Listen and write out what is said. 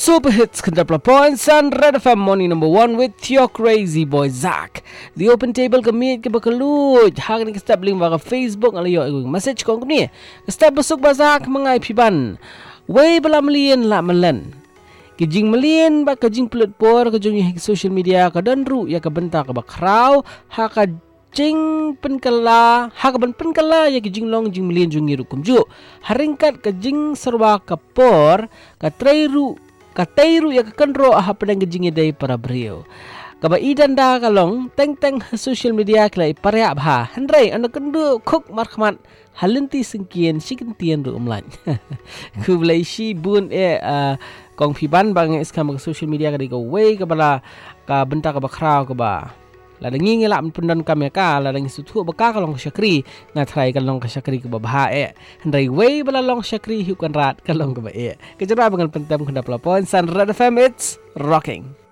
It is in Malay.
Super hits kandapla points and Red FM morning number 1 with your crazy boy Zach. The open table kami ke bakaluj. Hang ni step link ba Facebook alayo message kong ni. Step besuk ba Zach mengai piban. Way bala melian la melen. Kijing melian ba kijing pelut por kejung social media ka danru ya ka benta ka ba kraw ha ka jing penkala ha ka ban penkala ya kijing long jing melian jungi rukum ju. Haringkat kijing serwa ka por ka trairu Katairu ya kekenro aha pedang gejing day para brio. Kaba idan da kalong teng social media klai pariak bha. Hendrai anda kendu kok markmat halenti sengkian sikentian ru umlan. Ku blai si bun kong piban bang iskam ke social media kadi ko way kabala ka benta ka bakrau ka ba. Ladangi ngelak pendan kami ka ladangi sutu baka kalong syakri ngatrai kalong ka syakri ke babha hendai way bala long syakri hukan rat kalong ke ba kejarah bangal pentem kena pelapon San Red FM it's rocking.